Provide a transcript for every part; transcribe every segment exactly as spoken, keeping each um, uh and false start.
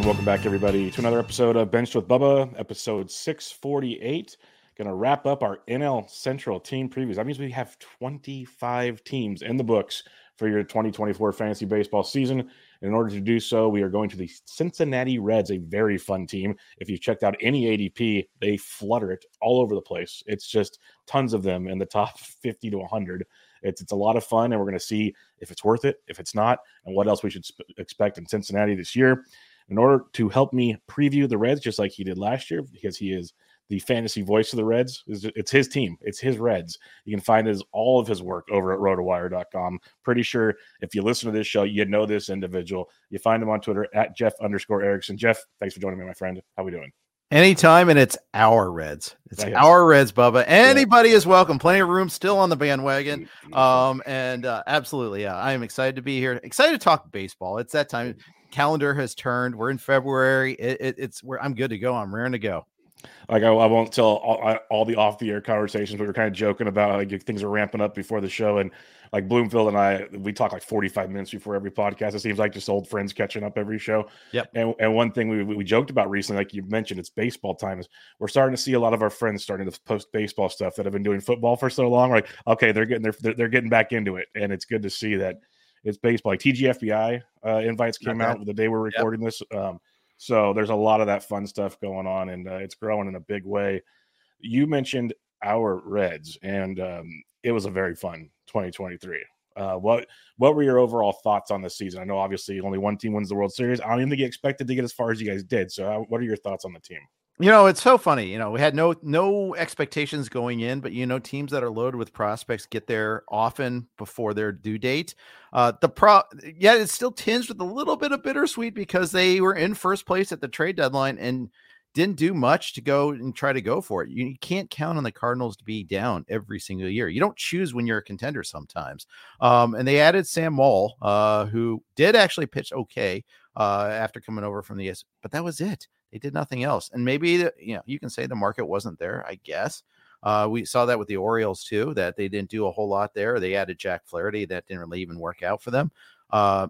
welcome back, everybody, to another episode of Benched with Bubba, episode six forty-eight. Going to wrap up our N L Central team previews. That means we have twenty-five teams in the books for your twenty twenty-four fantasy baseball season. And in order to do so, we are going to the Cincinnati Reds, a very fun team. If you've checked out any A D P, they flutter it all over the place. It's just tons of them in the top fifty to one hundred. It's, it's a lot of fun, and we're going to see if it's worth it, if it's not, and what else we should sp- expect in Cincinnati this year. In order to help me preview the Reds, just like he did last year, because he is the fantasy voice of the Reds, it's his team. It's his Reds. You can find his all of his work over at rotowire dot com. Pretty sure if you listen to this show, you know this individual. You find him on Twitter at Jeff underscore Erickson. Jeff, thanks for joining me, my friend. How we doing? Anytime, and it's our Reds. It's yes. our Reds, Bubba. Anybody yeah. is welcome. Plenty of room still on the bandwagon. Um, and uh, absolutely, yeah, I am excited to be here. Excited to talk baseball. It's that time. Calendar has turned. We're in February. It, it, it's where I'm good to go. I'm raring to go. Like I, I won't tell all, all the off the air conversations. We were kind of joking about like things are ramping up before the show, and like Bloomfield and I, we talk like forty-five minutes before every podcast. It seems like just old friends catching up every show. Yep. And and one thing we we joked about recently, like you mentioned, it's baseball time. Is we're starting to see a lot of our friends starting to post baseball stuff that have been doing football for so long. We're like, okay, they're getting their, they're, they're getting back into it, and it's good to see that. It's baseball. Like T G F B I uh, invites came okay. out the day we're recording yep. this. Um, so there's a lot of that fun stuff going on, and uh, it's growing in a big way. You mentioned our Reds, and um, it was a very fun twenty twenty-three. Uh, what what were your overall thoughts on this season? I know obviously only one team wins the World Series. I don't even think you expected to get as far as you guys did. So uh, what are your thoughts on the team? You know, it's so funny. You know, we had no no expectations going in, but you know, teams that are loaded with prospects get there often before their due date. Uh, the pro, yeah, it's still tinged with a little bit of bittersweet because they were in first place at the trade deadline and didn't do much to go and try to go for it. You, you can't count on the Cardinals to be down every single year. You don't choose when you're a contender sometimes. Um, and they added Sam Moll, uh, who did actually pitch okay uh, after coming over from the S, but that was it. They did nothing else. And maybe, the, you know, you can say the market wasn't there, I guess. Uh, we saw that with the Orioles too, that they didn't do a whole lot there. They added Jack Flaherty. That didn't really even work out for them. Uh,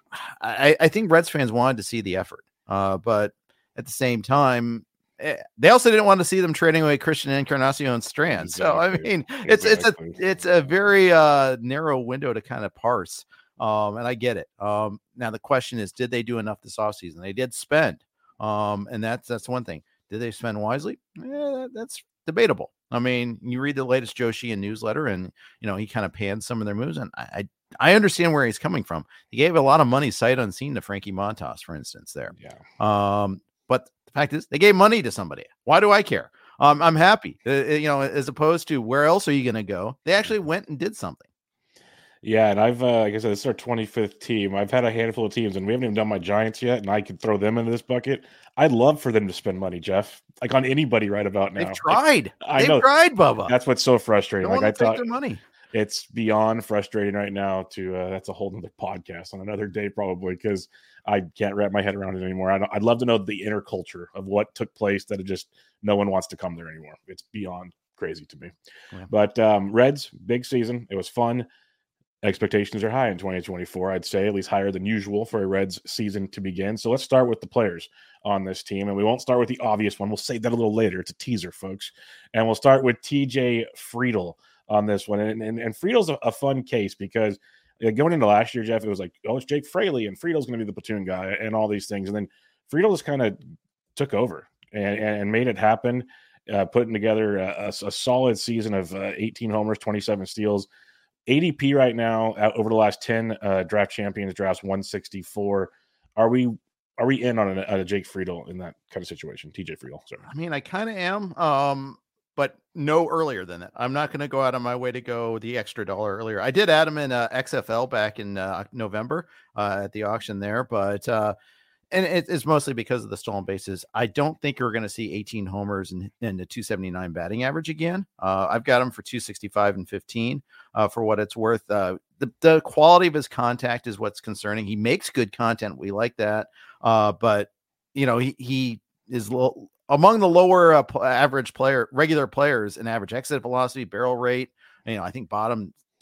I, I think Reds fans wanted to see the effort, uh, but at the same time, eh, they also didn't want to see them trading away Christian Encarnacion Strand. Exactly. So, I mean, it's, exactly. it's a, it's a very uh, narrow window to kind of parse. Um, and I get it. Um, now the question is, did they do enough this offseason? They did spend. Um, and that's, that's one thing. Did they spend wisely? Yeah, that's debatable. I mean, you read the latest Joe Sheehan newsletter and, you know, he kind of panned some of their moves, and I, I, I understand where he's coming from. He gave a lot of money sight unseen to Frankie Montas, for instance, there. Yeah. Um, but the fact is they gave money to somebody. Why do I care? Um, I'm happy, uh, you know, as opposed to where else are you going to go? They actually went and did something. Yeah, and I've, uh, like I said, this is our twenty-fifth team. I've had a handful of teams, and we haven't even done my Giants yet, and I could throw them into this bucket. I'd love for them to spend money, Jeff, like on anybody right about now. They've tried. I They've know. tried, Bubba. That's what's so frustrating. Don't like I take thought their money. It's beyond frustrating right now to, uh, that's a whole nother podcast on another day probably, because I can't wrap my head around it anymore. I don't, I'd love to know the inner culture of what took place that it just, no one wants to come there anymore. It's beyond crazy to me. Yeah. But um, Reds, big season. It was fun. Expectations are high in twenty twenty-four, I'd say, at least higher than usual for a Reds season to begin. So let's start with the players on this team, and we won't start with the obvious one. We'll save that a little later. It's a teaser, folks. And we'll start with T J Friedl on this one. And, and, and Friedel's a, a fun case because uh, going into last year, Jeff, it was like, oh, it's Jake Fraley, and Friedel's going to be the platoon guy and all these things. And then Friedl just kind of took over and, and made it happen, uh, putting together a, a, a solid season of uh, eighteen homers, twenty-seven steals. A D P right now over the last ten uh, draft champions drafts one sixty-four. Are we are we in on a, a Jake Friedl in that kind of situation? T J Friedl. Sorry. I mean, I kind of am, um, but no earlier than that. I'm not going to go out of my way to go the extra dollar earlier. I did add him in uh, X F L back in uh, November uh, at the auction there, but uh, and it, it's mostly because of the stolen bases. I don't think we're going to see eighteen homers and, and the two seventy-nine batting average again. Uh, I've got him for two sixty-five and fifteen uh, for what it's worth. Uh, the, the quality of his contact is what's concerning. He makes good content. We like that. Uh, but, you know, he, he is low, among the lower uh, average player, regular players in average exit velocity, barrel rate. You know, I think bottom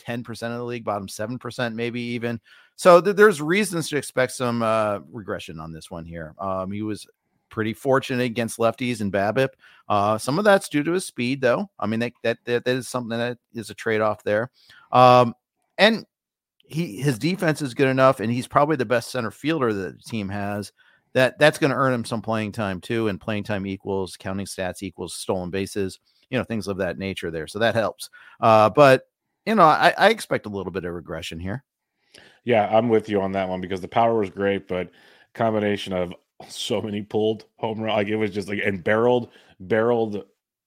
ten percent of the league, bottom seven percent, maybe even. So th- there's reasons to expect some uh, regression on this one here. Um, he was pretty fortunate against lefties and BABIP. Uh, some of that's due to his speed, though. I mean, that that that, that is something that is a trade-off there. Um, and he his defense is good enough, and he's probably the best center fielder that the team has. That that's going to earn him some playing time too, and playing time equals counting stats equals stolen bases, you know, things of that nature there. So that helps. Uh, but you know, I, I expect a little bit of regression here. Yeah, I'm with you on that one because the power was great, but combination of so many pulled home run, like it was just like and barreled, barreled.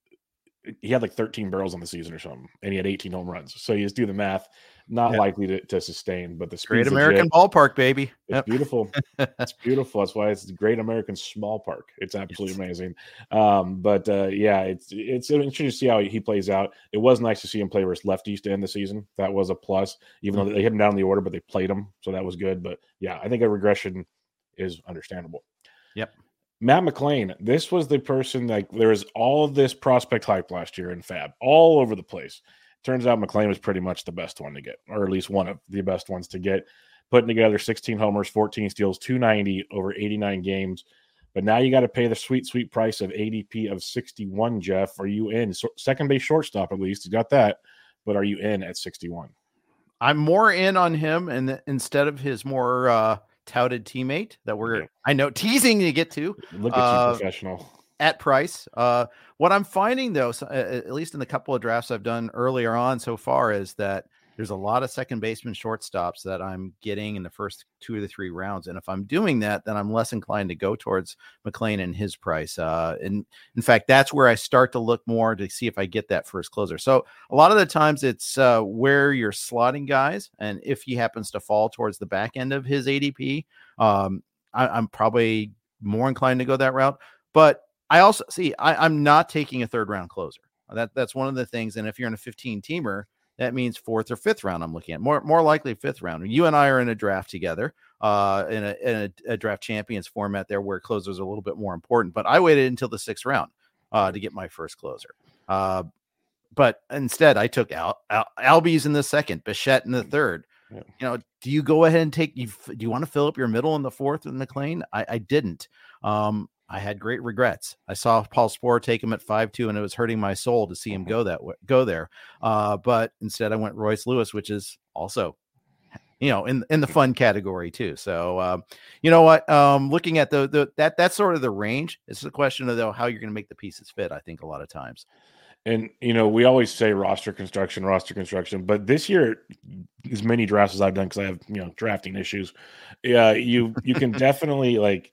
He had like thirteen barrels on the season or something, and he had eighteen home runs. So you just do the math. Not yeah. likely to, to sustain, but the Great American legit. Ballpark, baby. It's yep. beautiful. It's beautiful. That's why it's the Great American Small Park. It's absolutely yes. amazing. Um, but uh, yeah, it's it's interesting to see how he plays out. It was nice to see him play versus lefties to end the season. That was a plus, even mm-hmm. though they hit him down the order, but they played him, so that was good. But yeah, I think a regression is understandable. Yep. Matt McLain, this was the person like there was all of this prospect hype last year in Fab, all over the place. Turns out McLain was pretty much the best one to get, or at least one of the best ones to get. Putting together sixteen homers, fourteen steals, two ninety over eighty-nine games. But now you got to pay the sweet, sweet price of A D P of sixty-one, Jeff. Are you in? So, second base shortstop, at least. You got that. But are you in at sixty-one? I'm more in on him and th- instead of his more uh, touted teammate that we're, yeah. I know, teasing to get to. Look at uh, you, professional. At price. Uh, what I'm finding, though, so, uh, at least in the couple of drafts I've done earlier on so far, is that there's a lot of second baseman shortstops that I'm getting in the first two or the three rounds. And if I'm doing that, then I'm less inclined to go towards McLain and his price. Uh, and in fact, that's where I start to look more to see if I get that first closer. So a lot of the times it's uh, where you're slotting guys. And if he happens to fall towards the back end of his A D P, um, I, I'm probably more inclined to go that route. But I also see I, I'm not taking a third round closer. That that's one of the things. And if you're in a fifteen teamer, that means fourth or fifth round. I'm looking at more more likely fifth round. You and I are in a draft together, uh, in a in a, a draft champions format there where closers are a little bit more important. But I waited until the sixth round uh, to get my first closer. Uh, but instead, I took Al, Al Albies in the second, Bichette in the third. Yeah. You know, do you go ahead and take? You do you want to fill up your middle in the fourth with McLain? I, I didn't. Um, I had great regrets. I saw Paul Sporer take him at five two, and it was hurting my soul to see him go that way, go there. Uh, but instead, I went Royce Lewis, which is also, you know, in in the fun category too. So, um, you know what? Um, looking at the the that that's sort of the range. It's a question of though how you're going to make the pieces fit. I think a lot of times. And, you know, we always say roster construction, roster construction, but this year, as many drafts as I've done, because I have, you know, drafting issues, yeah, you you can definitely like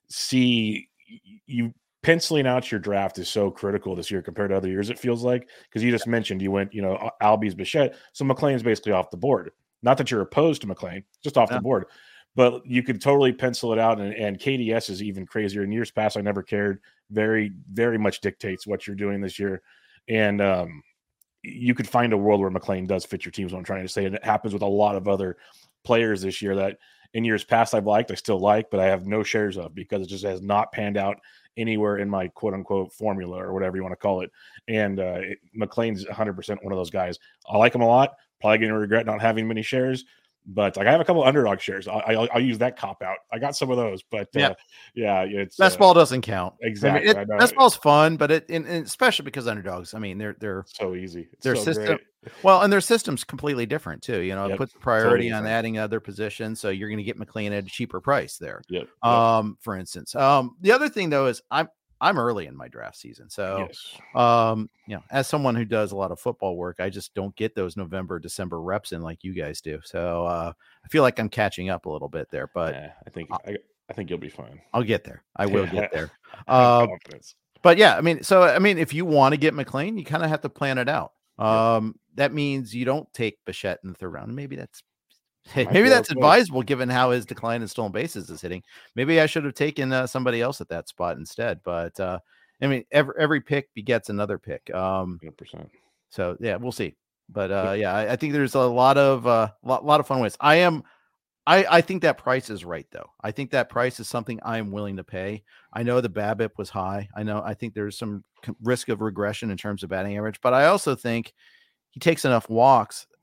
see you penciling out your draft is so critical this year compared to other years, it feels like, because you just mentioned you went, you know, Albies, Bichette, so McLain's basically off the board. Not that you're opposed to McLain, just off yeah. the board. But you could totally pencil it out, and, and K D S is even crazier. In years past, I never cared. Very, very much dictates what you're doing this year. And um, you could find a world where McLain does fit your team, is what I'm trying to say. And it happens with a lot of other players this year that in years past I've liked, I still like, but I have no shares of because it just has not panned out anywhere in my quote unquote formula or whatever you want to call it. And uh, it, McLain's one hundred percent one of those guys. I like him a lot. Probably going to regret not having many shares. But like I have a couple of underdog shares. I, I, I'll use that cop out. I got some of those, but yeah, uh, yeah, it's best uh, ball doesn't count. Exactly. I mean, it, best ball's fun, but it, and, and especially because underdogs. I mean, they're they're so easy. It's their so system, great. well, and their system's completely different too. You know, yep. it puts priority totally on different. adding other positions, so you're going to get McLain at a cheaper price there. Yep. Um, yep. For instance, um, the other thing though is I'm. I'm early in my draft season. So, yes. um, you know, as someone who does a lot of football work, I just don't get those November, December reps in like you guys do. So, uh, I feel like I'm catching up a little bit there, but yeah, I think, I, I think you'll be fine. I'll get there. I will get there. Uh, confidence. But yeah, I mean, so, I mean, if you want to get McLain, you kind of have to plan it out. Um, yeah. That means you don't take Bichette in the third round. Maybe that's, Hey, maybe that's well advisable given how his decline in stolen bases is hitting. Maybe I should have taken uh, somebody else at that spot instead. But uh, I mean, every every pick begets another pick. Um, one hundred percent. So yeah, we'll see. But uh, yeah, I, I think there's a lot of uh, lot lot of fun ways. I am. I, I think that price is right, though. I think that price is something I am willing to pay. I know the BABIP was high. I know. I think there's some risk of regression in terms of batting average, but I also think he takes enough walks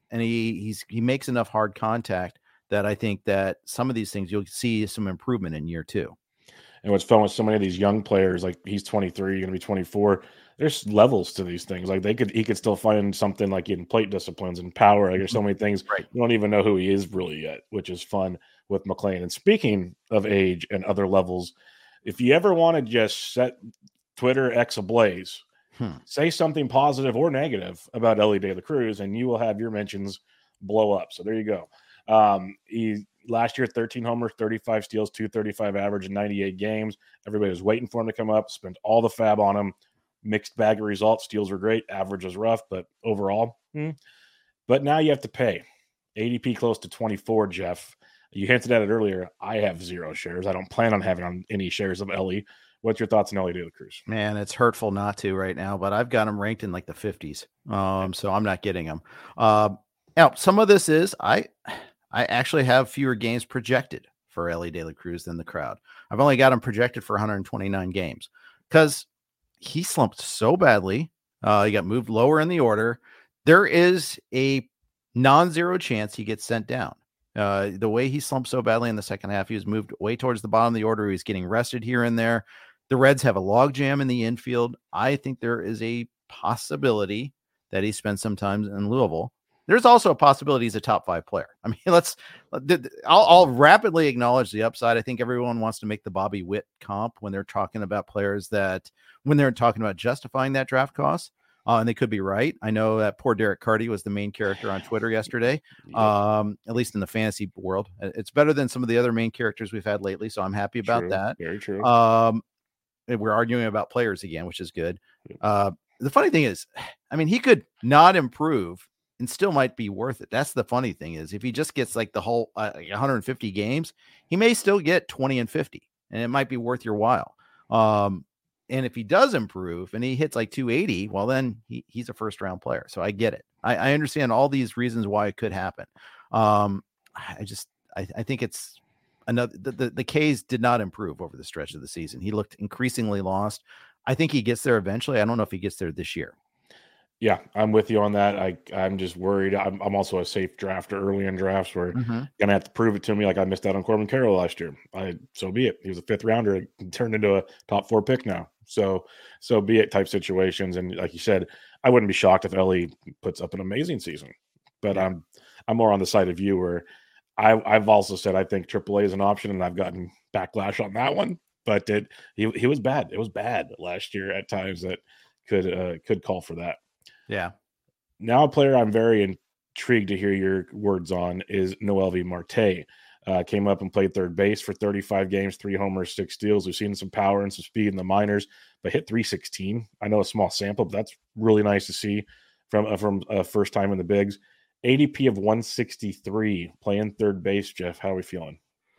and he he's he makes enough hard contact that I think that some of these things you'll see some improvement in year two. And what's fun with so many of these young players, like he's twenty-three, going to be twenty-four. There's levels to these things. Like they could, he could still find something like in plate disciplines and power. Like there's so many things. Right. You don't even know who he is really yet, which is fun with McLean. And speaking of age and other levels, if you ever want to just set Twitter X ablaze, hmm. say something positive or negative about Elly De La Cruz, and you will have your mentions blow up. So there you go. Um, he last year, thirteen homers, thirty-five steals, two thirty-five average in ninety-eight games. Everybody was waiting for him to come up, spent all the fab on him. Mixed bag of results. Steals were great. Average was rough, but overall. Hmm. But now you have to pay. A D P close to twenty-four, Jeff. You hinted at it earlier. I have zero shares. I don't plan on having on any shares of Elly. What's your thoughts on Elly De La Cruz? Man, it's hurtful not to right now, but I've got him ranked in like the fifties. Um, so I'm not getting him. Uh, now, some of this is I I actually have fewer games projected for Elly De La Cruz than the crowd. I've only got him projected for one hundred twenty-nine games because he slumped so badly. Uh, he got moved lower in the order. There is a non-zero chance he gets sent down. Uh, the way he slumped so badly in the second half, he was moved way towards the bottom of the order. He was getting rested here and there. The Reds have a logjam in the infield. I think there is a possibility that he spends some time in Louisville. There's also a possibility he's a top five player. I mean, let's, I'll, I'll rapidly acknowledge the upside. I think everyone wants to make the Bobby Witt comp when they're talking about players that, when they're talking about justifying that draft cost, uh, and they could be right. I know that poor Derek Carty was the main character on Twitter yesterday, yep. um, at least in the fantasy world. It's better than some of the other main characters we've had lately, so I'm happy about true. that. Very true. Um, we're arguing about players again, which is good. Yep. Uh, the funny thing is, I mean, he could not improve and still might be worth it. That's the funny thing is if he just gets like the whole uh, one hundred fifty games, he may still get twenty and fifty, and it might be worth your while. Um, and if he does improve and he hits like two eighty, well, then he, he's a first round player. So I get it. I, I understand all these reasons why it could happen. Um, I just, I, I think it's another, the, the, the K's did not improve over the stretch of the season. He looked increasingly lost. I think he gets there eventually. I don't know if he gets there this year. Yeah, I'm with you on that. I, I'm just worried. I'm, I'm also a safe drafter early in drafts where mm-hmm. you're going to have to prove it to me like I missed out on Corbin Carroll last year. I So be it. He was a fifth rounder. He turned into a top four pick now. So so be it type situations. And like you said, I wouldn't be shocked if Elly puts up an amazing season. But yeah. I'm I'm more on the side of you where I, I've also said I think triple A is an option, and I've gotten backlash on that one. But it, he, he was bad. It was bad last year at times that could uh, could call for that. Yeah. Now a player I'm very intrigued to hear your words on is Noelvi Marte. Uh, came up and played third base for thirty-five games, three homers, six steals. We've seen some power and some speed in the minors, but hit three sixteen. I know a small sample, but that's really nice to see from uh, from uh, first time in the bigs. A D P of one sixty-three, playing third base. Jeff, how are we feeling?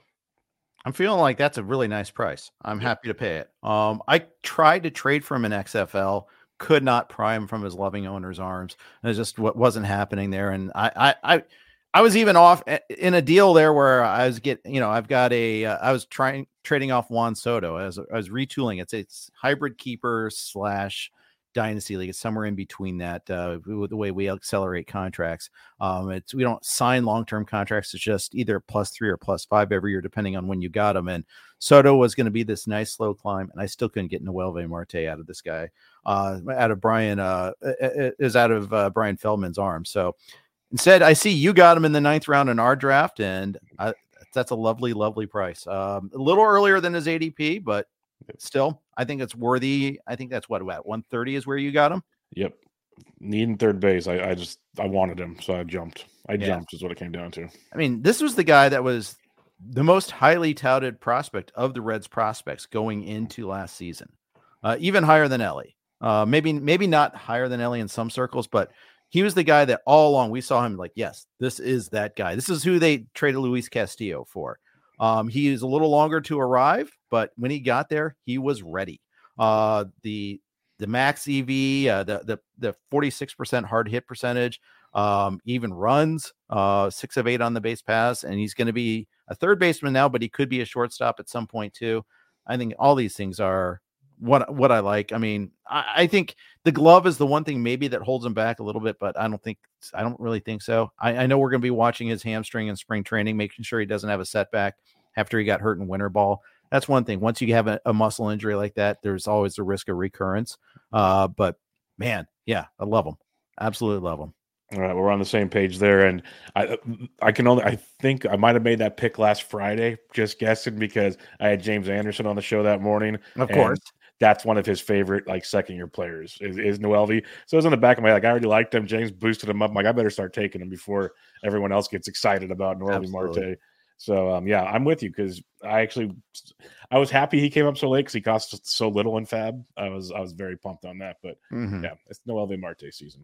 I'm feeling like that's a really nice price. I'm yep. happy to pay it. Um, I tried to trade for him in X F L. Could not pry him from his loving owner's arms. It just what wasn't happening there. And I, I, I, I was even off in a deal there where I was getting, you know, I've got a, uh, I was trying trading off Juan Soto as I was retooling. It's it's hybrid keeper slash dynasty league. It's somewhere in between that. Uh, with the way we accelerate contracts, um, it's we don't sign long term contracts. It's just either plus three or plus five every year, depending on when you got them. And Soto was going to be this nice slow climb, and I still couldn't get Noelvi Marte out of this guy. Uh, out of Brian uh, is out of uh, Brian Feldman's arm. So instead, I see you got him in the ninth round in our draft, and I, that's a lovely, lovely price. Um, a little earlier than his A D P, but still, I think it's worthy. I think that's what about one thirty is where you got him. Yep, needing third base. I, I just I wanted him, so I jumped. I yeah. jumped is what it came down to. I mean, this was the guy that was the most highly touted prospect of the Reds prospects going into last season, uh, even higher than Elly. Uh, maybe, maybe not higher than Elly in some circles, but he was the guy that all along we saw him like, yes, this is that guy. This is who they traded Luis Castillo for. Um, he is a little longer to arrive, but when he got there, he was ready. Uh, the the max E V, uh, the the the forty-six percent hard hit percentage, um, even runs, uh, six of eight on the base pass, and he's going to be a third baseman now, but he could be a shortstop at some point too. I think all these things are what what I like. I mean, I, I think the glove is the one thing maybe that holds him back a little bit, but I don't think I don't really think so. I, I know we're going to be watching his hamstring in spring training, making sure he doesn't have a setback after he got hurt in winter ball. That's one thing. Once you have a, a muscle injury like that, there's always the risk of recurrence. Uh, but man, yeah, I love him. Absolutely love him. All right, we're on the same page there, and I I can only I think I might have made that pick last Friday, just guessing because I had James Anderson on the show that morning. Of course, that's one of his favorite like second year players is, is Noelvi. So it was in the back of my head, like I already liked him. James boosted him up. I'm like I better start taking him before everyone else gets excited about Noelvi Marte. So um, yeah, I'm with you because I actually I was happy he came up so late because he cost so little in Fab. I was I was very pumped on that, but mm-hmm. yeah, it's Noelvi Marte season.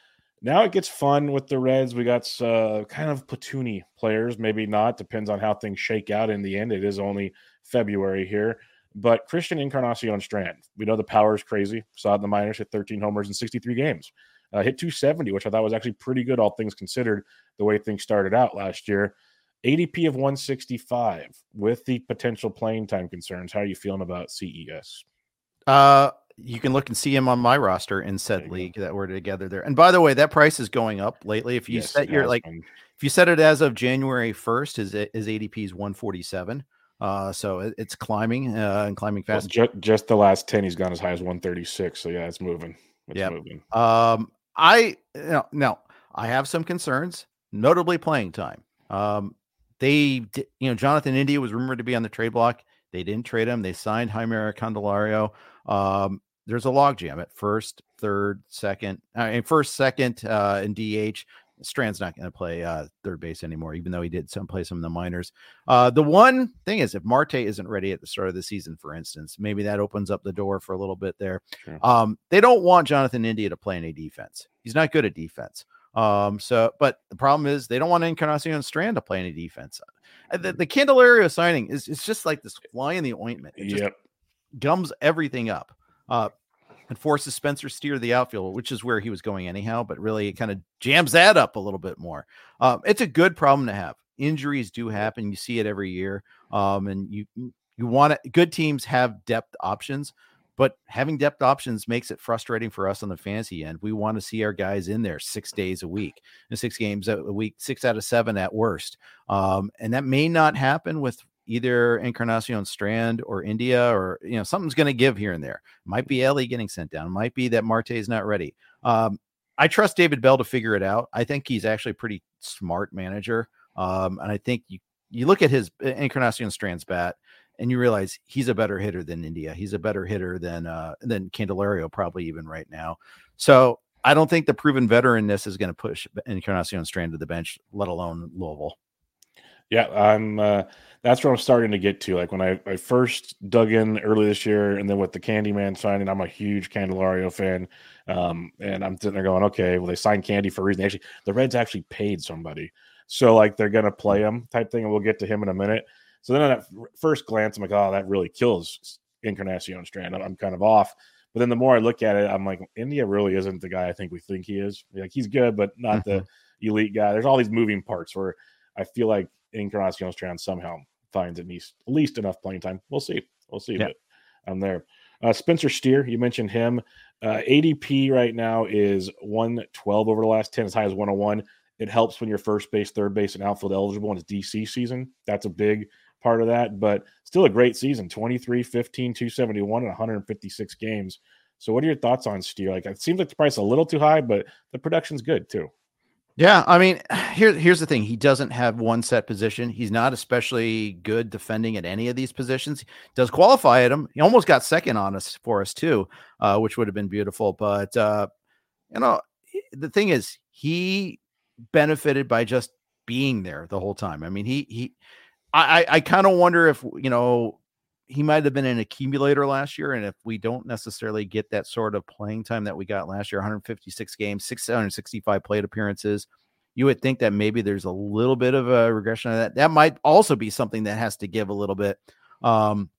Now it gets fun with the Reds. We got uh, kind of platoony players, maybe not. Depends on how things shake out in the end. It is only February here. But Christian Encarnacion Strand, we know the power is crazy. Saw it in the minors, hit thirteen homers in sixty-three games. Uh, hit two seventy, which I thought was actually pretty good, all things considered, the way things started out last year. A D P of one sixty-five with the potential playing time concerns. How are you feeling about C E S? Uh, you can look and see him on my roster in said league go. that we're together there. And by the way, that price is going up lately. If you yes, set your like, been. if you set it as of January first, his his A D P is one forty-seven. Uh, so it, it's climbing uh, and climbing fast. Well, just, just the last ten, he's gone as high as one thirty-six. So yeah, it's moving. It's yep. moving. Um, I you know, now I have some concerns, notably playing time. Um, they, you know, Jonathan India was rumored to be on the trade block. They didn't trade him. They signed Jaime Candelario. Um, there's a logjam at first, third, second, uh, and first, second, uh, in D H. Strand's not going to play uh, third base anymore, even though he did some play some in the minors. Uh, the one thing is, if Marte isn't ready at the start of the season, for instance, maybe that opens up the door for a little bit there. Sure. Um, they don't want Jonathan India to play any defense. He's not good at defense. Um, so, but the problem is they don't want Encarnacion Strand to play any defense. The, the Candelario signing is it's just like this fly in the ointment. It just yep. gums everything up. Uh, and forces Spencer Steer to the outfield, which is where he was going anyhow, but really it kind of jams that up a little bit more. Um, it's a good problem to have. Injuries do happen. You see it every year. Um, and you, you want it. Good teams have depth options, but having depth options makes it frustrating for us on the fantasy end. We want to see our guys in there six days a week and six games a week, six out of seven at worst. Um, and that may not happen with either Encarnacion Strand or India, or, you know, something's going to give here and there. Might be Ellie getting sent down. Might be that Marte is not ready. Um, I trust David Bell to figure it out. I think he's actually a pretty smart manager. Um, and I think you, you look at his Encarnacion Strand's bat and you realize he's a better hitter than India. He's a better hitter than, uh, than Candelario probably even right now. So I don't think the proven veteranness is going to push Encarnacion Strand to the bench, let alone Louisville. Yeah, I'm. Uh, that's where I'm starting to get to. Like when I, I first dug in early this year, and then with the Candyman signing, I'm a huge Candelario fan. Um, and I'm sitting there going, okay, well, they signed Candy for a reason. Actually, the Reds actually paid somebody, so like they're gonna play him type thing, and we'll get to him in a minute. So then at first glance, I'm like, oh, that really kills Encarnacion Strand. I'm, I'm kind of off. But then the more I look at it, I'm like, India really isn't the guy I think we think he is. Like he's good, but not mm-hmm. the elite guy. There's all these moving parts where I feel like Encarnacion Strand somehow finds at least, at least enough playing time. We'll see. We'll see. Yeah. But I'm there. Uh, Spencer Steer, you mentioned him. Uh, A D P right now is one twelve over the last ten, as high as one oh one. It helps when you're first base, third base, and outfield eligible in his D C season. That's a big part of that, but still a great season. twenty-three, fifteen, two seventy-one, and one hundred fifty-six games. So what are your thoughts on Steer? Like, it seems like the price is a little too high, but the production's good too. Yeah, I mean, here, here's the thing. He doesn't have one set position. He's not especially good defending at any of these positions. He does qualify at him. He almost got second on us for us too, uh, which would have been beautiful. But, uh, you know, the thing is, he benefited by just being there the whole time. I mean, he, he, I, I kind of wonder if, you know, he might have been an accumulator last year. And if we don't necessarily get that sort of playing time that we got last year, one hundred fifty-six games, six hundred sixty-five plate appearances, you would think that maybe there's a little bit of a regression of that. That might also be something that has to give a little bit. Um,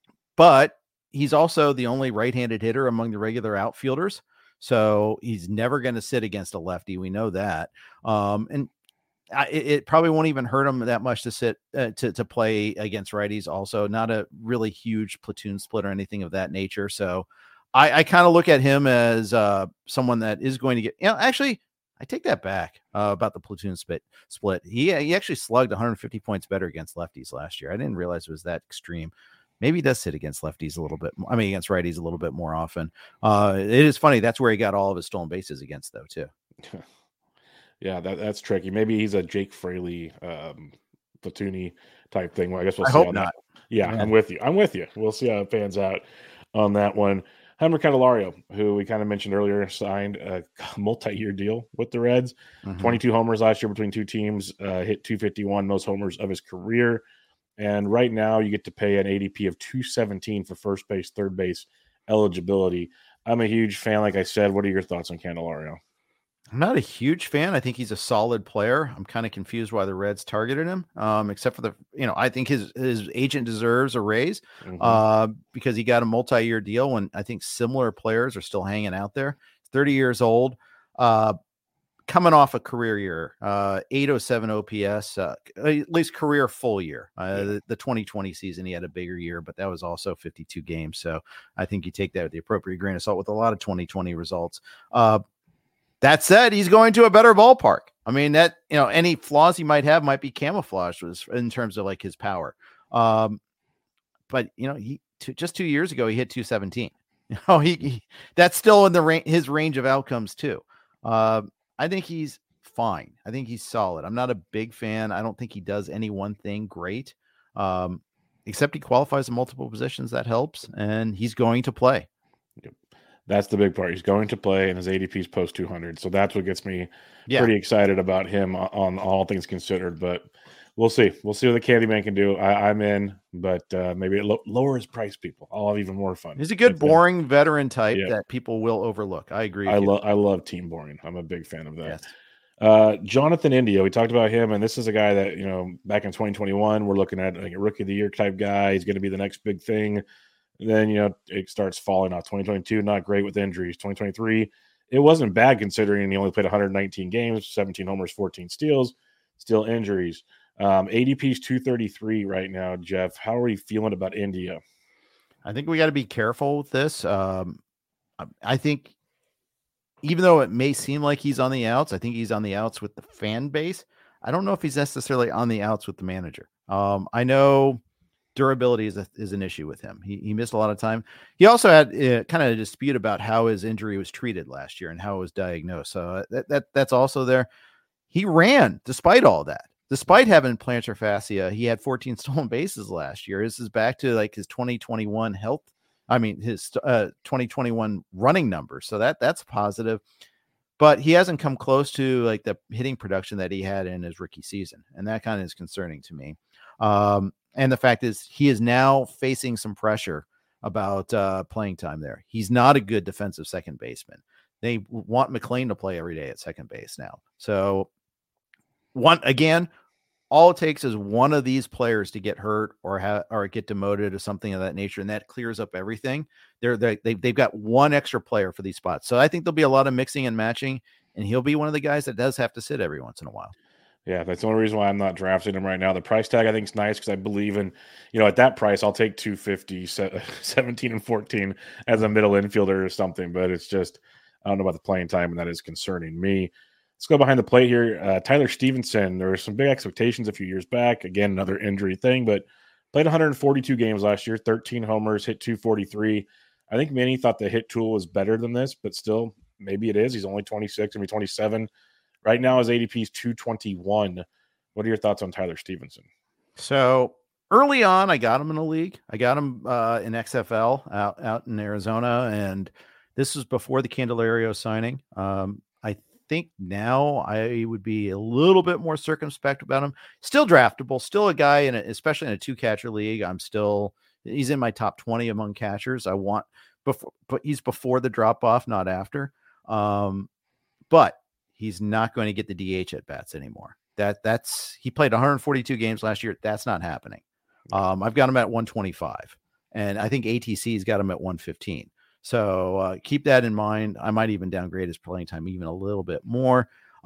but he's also the only right-handed hitter among the regular outfielders. So he's never going to sit against a lefty. We know that. Um, and I, it probably won't even hurt him that much to sit uh, to to play against righties. Also, not a really huge platoon split or anything of that nature. So, I, I kind of look at him as uh, someone that is going to get. You know, actually, I take that back uh, about the platoon split. Split. He he actually slugged one hundred fifty points better against lefties last year. I didn't realize it was that extreme. Maybe he does sit against lefties a little bit. I mean, against righties a little bit more often. Uh, it is funny. That's where he got all of his stolen bases against, though, too. Yeah, that, that's tricky. Maybe he's a Jake Fraley, um, platoony type thing. Well, I guess we'll I see hope on not. that. Yeah, Yeah. I'm with you. I'm with you. We'll see how it pans out on that one. Heimer Candelario, who we kind of mentioned earlier, signed a multi-year deal with the Reds. Mhm. twenty-two homers last year between two teams, uh, hit two fifty-one, most homers of his career. And right now you get to pay an A D P of two seventeen for first base, third base eligibility. I'm a huge fan, like I said. What are your thoughts on Candelario? I'm not a huge fan. I think he's a solid player. I'm kind of confused why the Reds targeted him, um, except for the, you know, I think his his agent deserves a raise Mhm. uh, because he got a multi-year deal when I think similar players are still hanging out there. thirty years old, uh, coming off a career year, uh, eight oh seven O P S, uh, at least career full year. Uh, Yeah. the, the twenty twenty season, he had a bigger year, but that was also fifty-two games. So I think you take that with the appropriate grain of salt with a lot of twenty twenty results. Uh, That said, he's going to a better ballpark. I mean, that, you know, any flaws he might have might be camouflaged in terms of like his power. Um, but you know, he two, just two years ago he hit two seventeen. You know, he, he that's still in the range, his range of outcomes too. Uh, I think he's fine. I think he's solid. I'm not a big fan. I don't think he does any one thing great, um, except he qualifies in multiple positions. That helps, and he's going to play. That's the big part. He's going to play, and his A D P is post two hundred. So that's what gets me Yeah. pretty excited about him on, on all things considered. But we'll see. We'll see what the Candyman can do. I, I'm in, but uh, maybe it lo- lowers price, people. I'll have even more fun. He's a good, If that- boring veteran type Yeah. that people will overlook. I agree. I with you. love I love team boring. I'm a big fan of that. Yes. Uh, Jonathan India, we talked about him, and this is a guy that, you know, back in twenty twenty-one, we're looking at like a rookie of the year type guy. He's going to be the next big thing. Then, you know, it starts falling off. twenty twenty-two, not great with injuries. twenty twenty-three, it wasn't bad considering he only played one hundred nineteen games, seventeen homers, fourteen steals, still injuries. Um, A D P is two thirty-three right now, Jeff. How are you feeling about India? I think we got to be careful with this. Um, I think even though it may seem like he's on the outs, I think he's on the outs with the fan base. I don't know if he's necessarily on the outs with the manager. Um, I know durability is a, is an issue with him. He, he missed a lot of time. He also had uh, kind of a dispute about how his injury was treated last year and how it was diagnosed. So uh, that, that that's also there. He ran despite all that. Despite having plantar fascia, he had fourteen stolen bases last year. This is back to like his twenty twenty-one health. I mean, his uh, twenty twenty-one running numbers. So that that's positive. But he hasn't come close to like the hitting production that he had in his rookie season. And that kind of is concerning to me. Um, and the fact is he is now facing some pressure about uh, playing time there. He's not a good defensive second baseman. They want McLean to play every day at second base now. So one, again, all it takes is one of these players to get hurt or have, or get demoted or something of that nature. And that clears up everything. They're, they, they've, they've got one extra player for these spots. So I think there'll be a lot of mixing and matching, and he'll be one of the guys that does have to sit every once in a while. Yeah, that's the only reason why I'm not drafting him right now. The price tag I think is nice because I believe in, you know, at that price, I'll take two fifty, seventeen and fourteen as a middle infielder or something. But it's just, I don't know about the playing time, and that is concerning me. Let's go behind the plate here. Uh, Tyler Stevenson, there were some big expectations a few years back. Again, another injury thing, but played one hundred forty-two games last year, thirteen homers, hit two forty-three. I think many thought the hit tool was better than this, but still, maybe it is. He's only twenty-six, maybe twenty-seven. Right now, his A D P is two twenty-one. What are your thoughts on Tyler Stevenson? So early on, I got him in a league. I got him uh, in X F L out, out in Arizona, and this was before the Candelario signing. Um, I think now I would be a little bit more circumspect about him. Still draftable, still a guy, in a, especially in a two-catcher league. I'm still he's in my top twenty among catchers. I want before, but he's before the drop-off, not after. Um, but he's not going to get the D H at bats anymore. That that's he played one hundred forty-two games last year. That's not happening. Um, I've got him at one twenty-five, and I think A T C's got him at one fifteen. So uh, keep that in mind. I might even downgrade his playing time even a little bit more.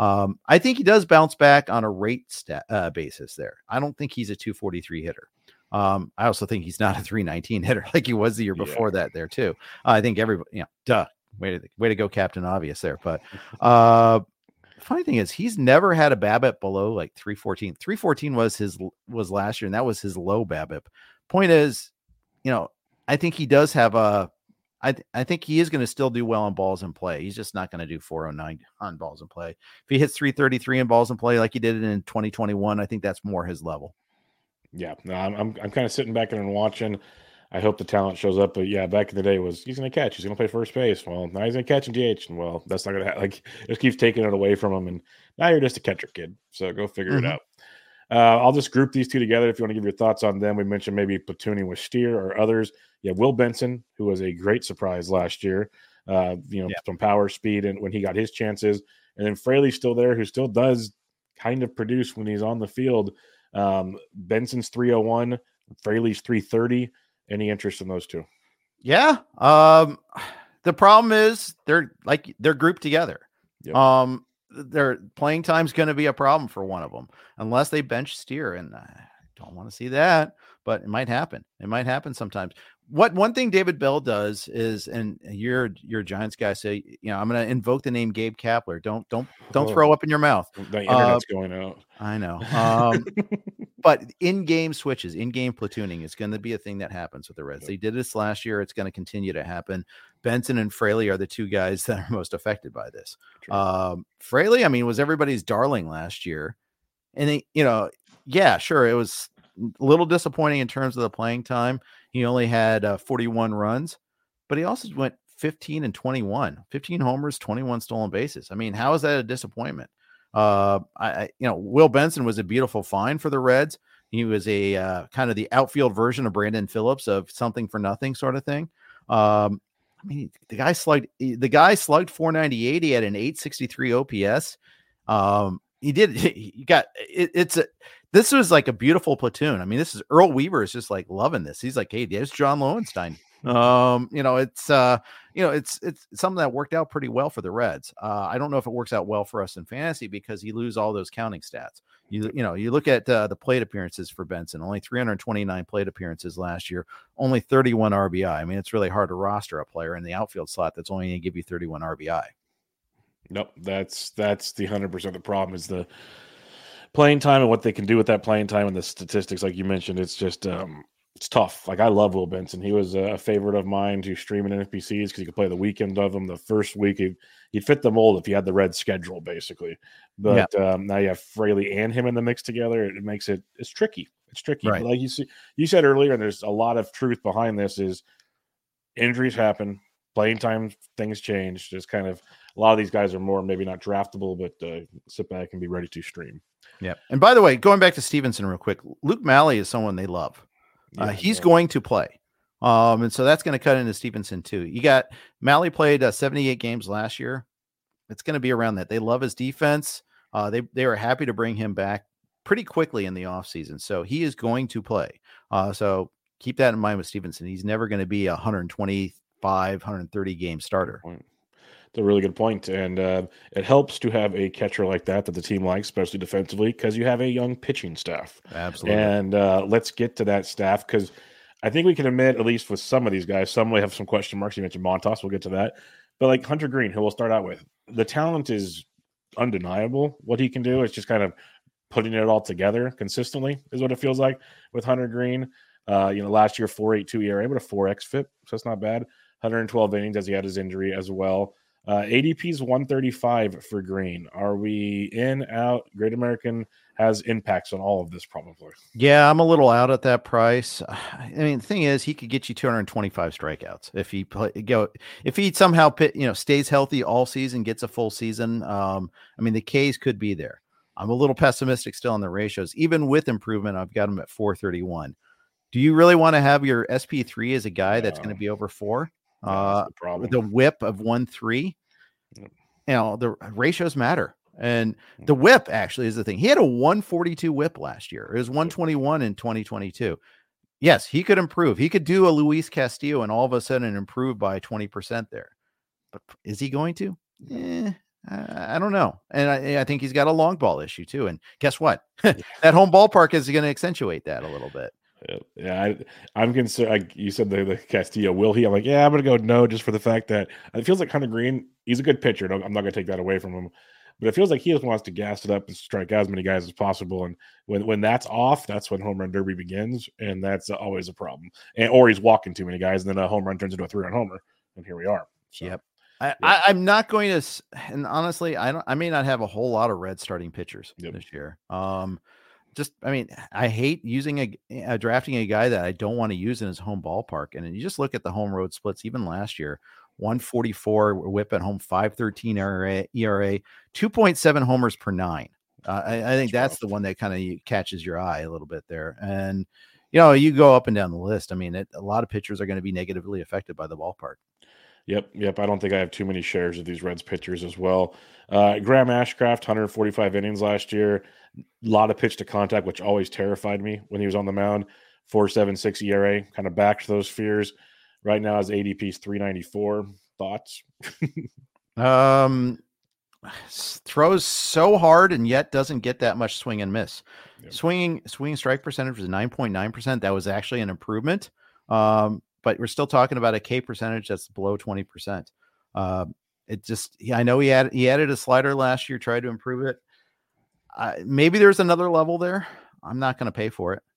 Um, I think he does bounce back on a rate stat, uh, basis there. I don't think he's a two forty-three hitter. Um, I also think he's not a three nineteen hitter like he was the year before yeah. that there too. Uh, I think everybody, you know, duh, way to, way to go, Captain Obvious there. But uh, funny thing is he's never had a BABIP below like three fourteen. three fourteen was his, was last year, and that was his low BABIP. Point is, you know, I think he does have a, I, th- I think he is going to still do well on balls in play. He's just not going to do four oh nine on balls in play. If he hits three thirty-three in balls in play like he did in twenty twenty-one, I think that's more his level. Yeah, no, I'm I'm, I'm kind of sitting back and watching. I hope the talent shows up. But yeah, back in the day was he's going to catch. He's going to play first base. Well, now he's going to catch in D H. And well, that's not going to happen. Like, just keeps taking it away from him. And now you're just a catcher kid. So go figure mm-hmm. it out. Uh, I'll just group these two together if you want to give your thoughts on them. We mentioned maybe platooning with Steer or others. Yeah, Will Benson, who was a great surprise last year, uh, you know, yeah. some power, speed, and when he got his chances. And then Fraley's still there, who still does kind of produce when he's on the field. Um, Benson's three oh one, Fraley's three thirty. Any interest in those two? Yeah. Um, the problem is they're like they're grouped together. Yep. Um, their playing time is going to be a problem for one of them unless they bench Steer, and I don't want to see that, but it might happen. It might happen sometimes. What one thing David Bell does is, and you're you're a Giants guy, say, you know, I'm going to invoke the name Gabe Kapler. Don't don't don't oh, throw up in your mouth. The internet's uh, going out. I know. Um, but in-game switches, in-game platooning is going to be a thing that happens with the Reds. Yep. They did this last year. It's going to continue to happen. Benson and Fraley are the two guys that are most affected by this. Um, Fraley, I mean, was everybody's darling last year. And, he, you know, yeah, sure, it was a little disappointing in terms of the playing time. He only had uh, forty-one runs, but he also went fifteen and twenty-one, fifteen homers, twenty-one stolen bases. I mean, how is that a disappointment? Uh, I, I, you know, Will Benson was a beautiful find for the Reds. He was a uh, kind of the outfield version of Brandon Phillips of something for nothing sort of thing. Um, I mean, the guy slugged, the guy slugged four ninety-eight. He had an eight sixty-three O P S. Um, he did, he got, it, it's a, this was like a beautiful platoon. I mean, this is Earl Weaver is just like loving this. He's like, hey, there's John Lowenstein. Um, you know, it's, uh, you know, it's, it's something that worked out pretty well for the Reds. Uh, I don't know if it works out well for us in fantasy because you lose all those counting stats. You, you know, you look at uh, the plate appearances for Benson, only three hundred twenty-nine plate appearances last year, only thirty-one R B I. I mean, it's really hard to roster a player in the outfield slot that's only going to give you thirty-one R B I. Nope. That's, that's the hundred percent the problem is the playing time and what they can do with that playing time and the statistics. Like you mentioned, it's just, um, it's tough. Like I love Will Benson. He was a favorite of mine to stream in N F B Cs because you could play the weekend of them. The first week, he'd, he'd fit the mold if he had the Red schedule, basically. But yeah. um, now you have Fraley and him in the mix together. It makes it it's tricky. It's tricky. Right. But like you see, you said earlier, and there's a lot of truth behind this. Is injuries happen, playing time, things change. There's kind of a lot of these guys are more maybe not draftable, but uh, sit back and be ready to stream. Yeah. And by the way, going back to Stevenson real quick, Luke Malley is someone they love. Uh, yeah, he's yeah. going to play. Um, and so that's going to cut into Stevenson too. You got Malley played uh, seventy-eight games last year. It's going to be around that. They love his defense. Uh, they, they are happy to bring him back pretty quickly in the offseason. So he is going to play. Uh, so keep that in mind with Stevenson. He's never going to be a one twenty-five, one thirty game starter. It's a really good point. And uh, it helps to have a catcher like that that the team likes, especially defensively, because you have a young pitching staff. Absolutely. And uh, let's get to that staff because I think we can admit, at least with some of these guys, some may have some question marks. You mentioned Montas. We'll get to that. But like Hunter Green, who we'll start out with, the talent is undeniable. What he can do is just kind of putting it all together consistently is what it feels like with Hunter Green. Uh, you know, last year, four point eight two E R A, but a four X F I P, so that's not bad. one hundred twelve innings as he had his injury as well. Uh, A D P is one thirty-five for Green. Are we in, out? Great American has impacts on all of this probably. Yeah, I'm a little out at that price. I mean, the thing is, he could get you two hundred twenty-five strikeouts if he play, go if he somehow pit, you know stays healthy all season, gets a full season. Um, I mean, the Ks could be there. I'm a little pessimistic still on the ratios. Even with improvement, I've got him at four thirty-one. Do you really want to have your S P three as a guy no. that's going to be over four? Uh, the with the whip of one three, yep. you know, the ratios matter. And the whip actually is the thing. He had a one forty-two whip last year. It was one twenty-one in twenty twenty-two. Yes, he could improve. He could do a Luis Castillo and all of a sudden improve by twenty percent there. But is he going to? Eh, I don't know. And I, I think he's got a long ball issue too. And guess what? That home ballpark is going to accentuate that a little bit. Yeah, I, I'm concerned. Like you said, the, the Castillo, will he? I'm like, yeah, I'm going to go no, just for the fact that it feels like Hunter Green, he's a good pitcher. I'm not going to take that away from him. But it feels like he just wants to gas it up and strike out as many guys as possible. And when, when that's off, that's when home run derby begins. And that's always a problem. And Or he's walking too many guys, and then a home run turns into a three-run homer. And here we are. So. Yep. I, I, I'm not going to, and honestly, I don't. I may not have a whole lot of red starting pitchers yep. this year. Um, just, I mean, I hate using a, a drafting a guy that I don't want to use in his home ballpark. And then you just look at the home road splits, even last year, one forty-four whip at home, five thirteen E R A, two point seven homers per nine. Uh, I, I think that's, that's the one that kind of catches your eye a little bit there. And you know, you go up and down the list. I mean, it, a lot of pitchers are going to be negatively affected by the ballpark. Yep, yep. I don't think I have too many shares of these Reds pitchers as well. Uh, Graham Ashcraft, one forty-five innings last year. A lot of pitch to contact, which always terrified me when he was on the mound. four point seven six E R A, kind of backed those fears. Right now, his A D P is three ninety-four. Thoughts? um, throws so hard and yet doesn't get that much swing and miss. Yep. Swinging, swinging strike percentage was nine point nine percent. That was actually an improvement. Um, but we're still talking about a K percentage that's below twenty percent. Uh, it just, I know he added, he added a slider last year, tried to improve it. Uh, maybe there's another level there. I'm not going to pay for it.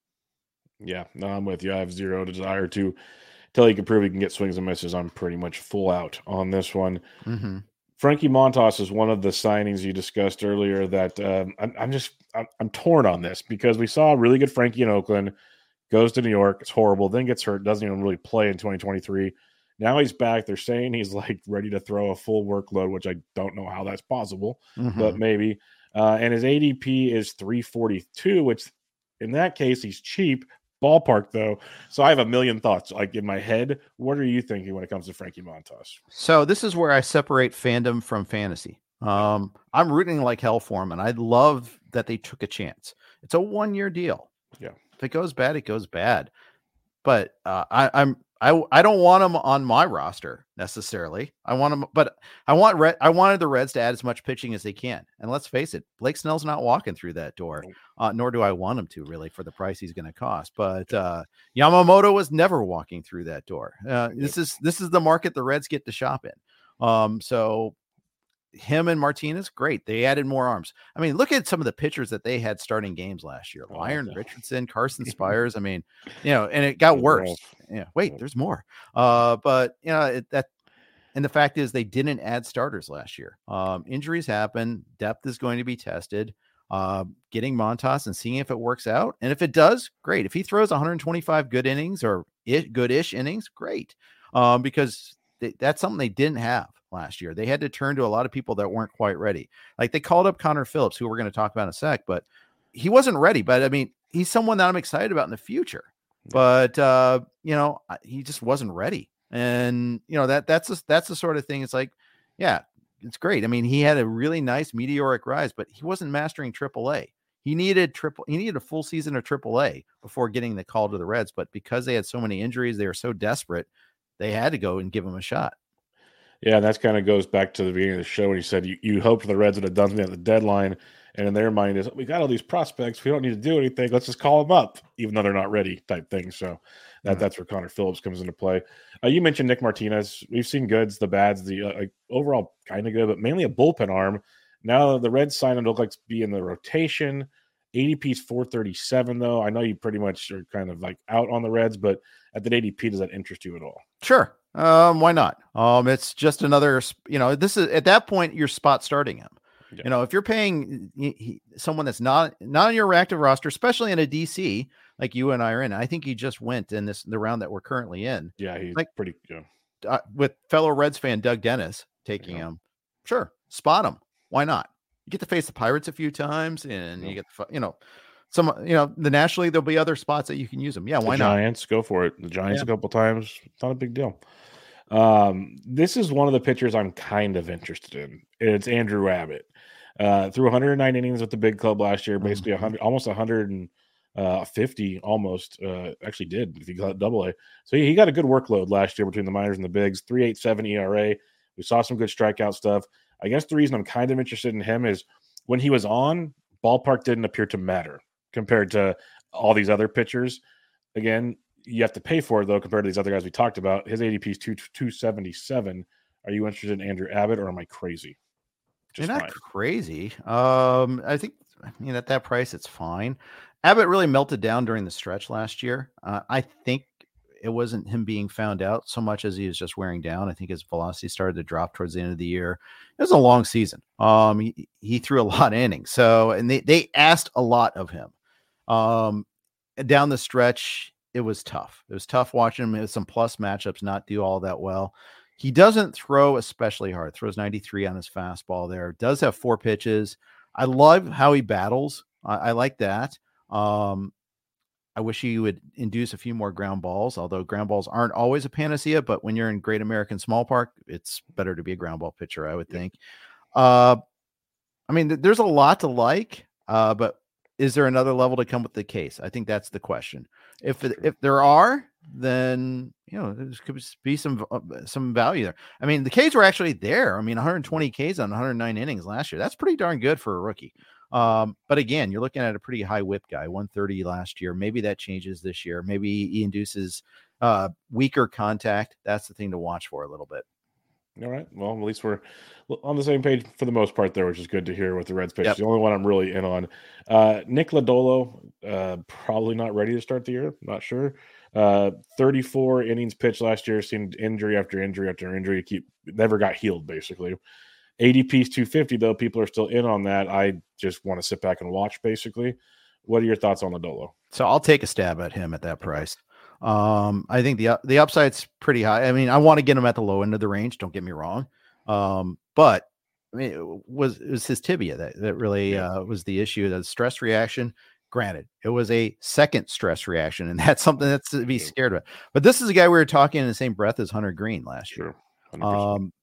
Yeah, no, I'm with you. I have zero desire to, until he can prove he can get swings and misses. I'm pretty much full out on this one. Mm-hmm. Frankie Montas is one of the signings you discussed earlier that um, I'm, I'm just, I'm, I'm torn on this because we saw a really good Frankie in Oakland. Goes to New York, it's horrible, then gets hurt, doesn't even really play in twenty twenty-three. Now he's back. They're saying he's like ready to throw a full workload, which I don't know how that's possible, mm-hmm. but maybe. Uh, and his A D P is three forty-two, which in that case, he's cheap. Ballpark, though. So I have a million thoughts like in my head. What are you thinking when it comes to Frankie Montas? So this is where I separate fandom from fantasy. Um, I'm rooting like hell for him, and I love that they took a chance. It's a one-year deal. Yeah. If it goes bad, it goes bad. But uh, I, I'm I I don't want him on my roster necessarily. I want him, but I want Red, I wanted the Reds to add as much pitching as they can. And let's face it, Blake Snell's not walking through that door, uh, nor do I want him to really for the price he's going to cost. But uh, Yamamoto was never walking through that door. Uh, this is this is the market the Reds get to shop in. Um, so. Him and Martinez, great. They added more arms. I mean, look at some of the pitchers that they had starting games last year. Byron oh, Richardson, Carson Spires. I mean, you know, and it got worse. Yeah, wait, there's more. Uh, but you know, it, that and the fact is they didn't add starters last year. Um, injuries happen. Depth is going to be tested. Uh, getting Montas and seeing if it works out. And if it does, great. If he throws one twenty-five good innings or it, good-ish innings, great. Um, because they, that's something they didn't have last year. They had to turn to a lot of people that weren't quite ready. Like they called up Connor Phillips, who we're going to talk about in a sec, but he wasn't ready. But I mean, he's someone that I'm excited about in the future, but uh, you know, he just wasn't ready. And you know, that that's, a, that's the sort of thing. It's like, yeah, it's great. I mean, he had a really nice meteoric rise, but he wasn't mastering triple A. He needed triple, he needed a full season of triple A before getting the call to the Reds. But because they had so many injuries, they were so desperate, they had to go and give him a shot. Yeah, and that kind of goes back to the beginning of the show when you said you, you hoped the Reds would have done something at the deadline, and in their mind is, we got all these prospects, we don't need to do anything, let's just call them up, even though they're not ready type thing. So that, mm-hmm. that's where Connor Phillips comes into play. Uh, you mentioned Nick Martinez. We've seen goods, the bads, the uh, like overall kind of good, but mainly a bullpen arm. Now the Reds signed him to look like to be in the rotation. A D P is four thirty-seven, though. I know you pretty much are kind of like out on the Reds, but at that A D P, does that interest you at all? Sure. Um, why not? Um, it's just another, you know, this is at that point, you're spot starting him. Yeah. You know, if you're paying he, he, someone that's not, not on your active roster, especially in a D C like you and I are in, I think he just went in this, the round that we're currently in. Yeah. He's like pretty, yeah. Uh, with fellow Reds fan, Doug Dennis taking yeah. him. Sure. Spot him. Why not? You get to face the Pirates a few times and yeah. you get, the, you know, some, you know, the National League, there'll be other spots that you can use them. Yeah. Why the not? Giants, go for it. The Giants yeah. a couple times. Not a big deal. Um, this is one of the pitchers I'm kind of interested in. It's Andrew Abbott. Uh, threw one hundred nine innings with the big club last year, basically one hundred, almost one hundred fifty, almost. Uh, actually did if you got double A. So he, he got a good workload last year between the minors and the bigs. three point eight seven E R A. We saw some good strikeout stuff. I guess the reason I'm kind of interested in him is when he was on, ballpark didn't appear to matter compared to all these other pitchers. Again, you have to pay for it, though, compared to these other guys we talked about. His A D P is two seventy-seven. Are you interested in Andrew Abbott, or am I crazy? Just You're not fine. Crazy. Um, I think, I mean, at that price, it's fine. Abbott really melted down during the stretch last year. Uh, I think it wasn't him being found out so much as he was just wearing down. I think his velocity started to drop towards the end of the year. It was a long season. Um, he, he threw a lot of innings. So, and they, they asked a lot of him. Um, down the stretch, it was tough. It was tough watching him with some plus matchups not do all that well. He doesn't throw especially hard. Throws ninety-three on his fastball there. Does have four pitches. I love how he battles. I, I like that. Um, I wish he would induce a few more ground balls, although ground balls aren't always a panacea, but when you're in Great American Small Park, it's better to be a ground ball pitcher, I would think. Uh, I mean, th- there's a lot to like, uh, but is there another level to come with the case? I think that's the question. If it, if there are, then, you know, there could be some uh, some value there. I mean, the Ks were actually there. I mean, one hundred twenty Ks on one hundred nine innings last year. That's pretty darn good for a rookie. Um, but again, you're looking at a pretty high whip guy, one thirty last year. Maybe that changes this year. Maybe he induces uh, weaker contact. That's the thing to watch for a little bit. All right. Well, at least we're on the same page for the most part there, which is good to hear with the Reds pitch. Yep. The only one I'm really in on. Uh, Nick Lodolo, uh, probably not ready to start the year. Not sure. Uh, thirty-four innings pitched last year, seemed injury after injury after injury. Keep never got healed, basically. A D P is two fifty, though. People are still in on that. I just want to sit back and watch, basically. What are your thoughts on Lodolo? So I'll take a stab at him at that price. Um, I think the the upside's pretty high. I mean, I want to get him at the low end of the range. Don't get me wrong. Um, but I mean, it was it was his tibia that that really uh, was the issue. The stress reaction. Granted, it was a second stress reaction, and that's something that's to be scared of. But this is a guy we were talking in the same breath as Hunter Green last year. Sure. Um,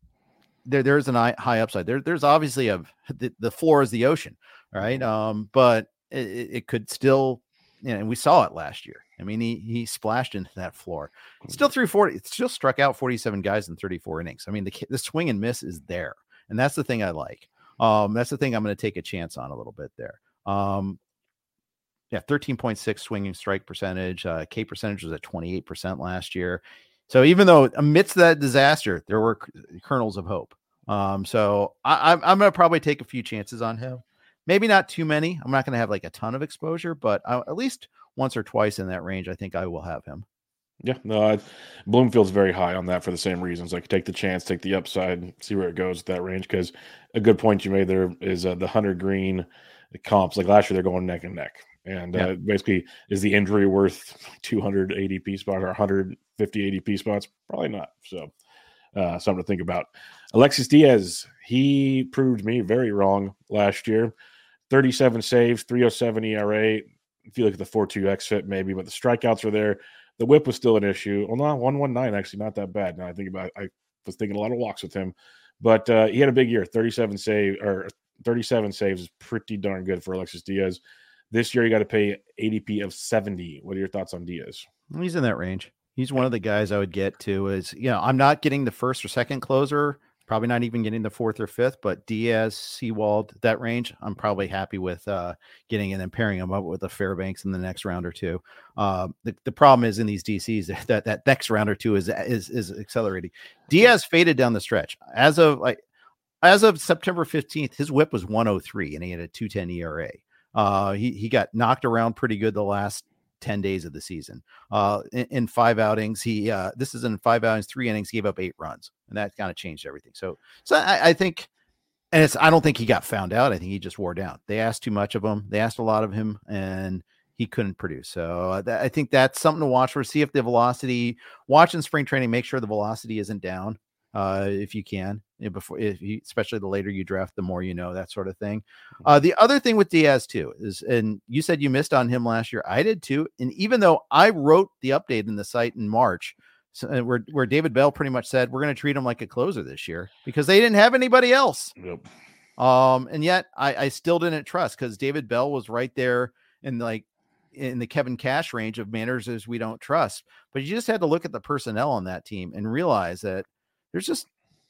there there's an high upside. There there's obviously a the, the floor is the ocean, right? Um, but it, it could still. You know, and we saw it last year. I mean, he he splashed into that floor. Still threw forty. Still struck out forty-seven guys in thirty-four innings. I mean, the the swing and miss is there, and that's the thing I like. Um, that's the thing I'm going to take a chance on a little bit there. Um, yeah, thirteen point six swinging strike percentage. Uh, K percentage was at twenty-eight percent last year. So even though amidst that disaster, there were kernels of hope. Um, so I, I'm I'm going to probably take a few chances on him. Maybe not too many. I'm not going to have like a ton of exposure, but I, at least once or twice in that range, I think I will have him. Yeah, no, I, Bloomfield's very high on that for the same reasons. Like, take the chance, take the upside, see where it goes at that range. Because a good point you made there is uh, the Hunter Green comps. Like last year, they're going neck and neck. And uh, yeah. basically, is the injury worth two hundred A D P spots or one hundred fifty A D P spots? Probably not. So, uh, something to think about. Alexis Diaz, he proved me very wrong last year. thirty-seven saves, three oh seven E R A. If you look at the four two X fit, maybe, but the strikeouts were there. The whip was still an issue. Well, no, one nineteen, actually, not that bad. Now I think about it, I was thinking a lot of walks with him. But uh, he had a big year. thirty-seven save or thirty-seven saves is pretty darn good for Alexis Diaz. This year, you got to pay A D P of seventy. What are your thoughts on Diaz? He's in that range. He's one of the guys I would get to is, you know, I'm not getting the first or second closer, probably not even getting the fourth or fifth, but Diaz, Sewald, that range, I'm probably happy with uh, getting and then pairing him up with a Fairbanks in the next round or two. Uh, the, the problem is in these D Cs that that next round or two is is is accelerating. Diaz faded down the stretch as of like as of September fifteenth. His whip was one oh three and he had a two ten E R A. Uh, he he got knocked around pretty good the last ten days of the season. Uh, in, in five outings, he uh, this is in five outings, three innings, gave up eight runs, and that kind of changed everything. So, so I, I think, and it's I don't think he got found out. I think he just wore down. They asked too much of him. They asked a lot of him, and he couldn't produce. So uh, th- I think that's something to watch for. See if the velocity. Watch in spring training. Make sure the velocity isn't down. Uh, if you can, before, if you, especially the later you draft, the more you know, that sort of thing. Uh, the other thing with Diaz too is, and you said you missed on him last year. I did too. And even though I wrote the update in the site in March, so, where where David Bell pretty much said we're going to treat him like a closer this year because they didn't have anybody else. Yep. Um, and yet I, I still didn't trust because David Bell was right there in like in the Kevin Cash range of managers we don't trust. But you just had to look at the personnel on that team and realize that. There's just